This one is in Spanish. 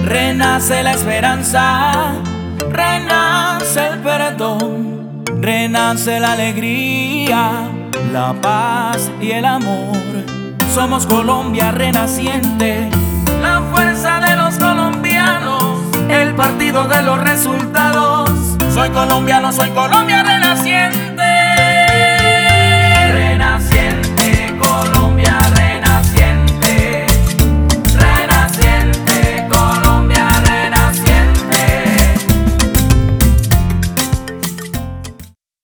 Renace la esperanza, renace el perdón, renace la alegría, la paz y el amor. Somos Colombia renaciente, la fuerza de los colombianos, el partido de los resultados. Soy colombiano, soy Colombia renaciente.